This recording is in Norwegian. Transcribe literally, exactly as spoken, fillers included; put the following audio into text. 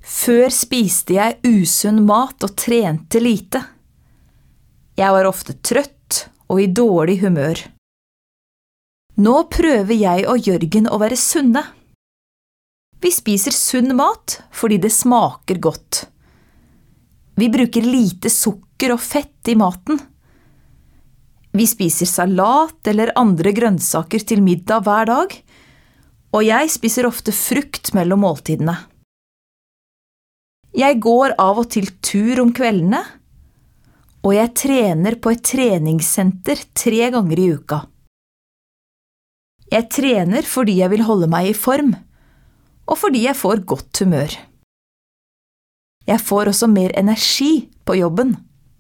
Før spiste jeg usunn mat og trente lite. Jeg var ofte trøtt og i dårlig humør. Nå prøver jeg og Jørgen å være sunne. Vi spiser sunn mat fordi det smaker godt. Vi bruker lite sukker og fett i maten. Vi spiser salat eller andre grønnsaker til middag hver dag, og jeg spiser ofte frukt mellom måltidene. Jeg går av og til tur om kveldene, og jeg trener på et treningssenter tre ganger i uka. Jeg trener fordi jeg vil holde meg i form, og fordi jeg får godt humør. Jeg får også mer energi på jobben.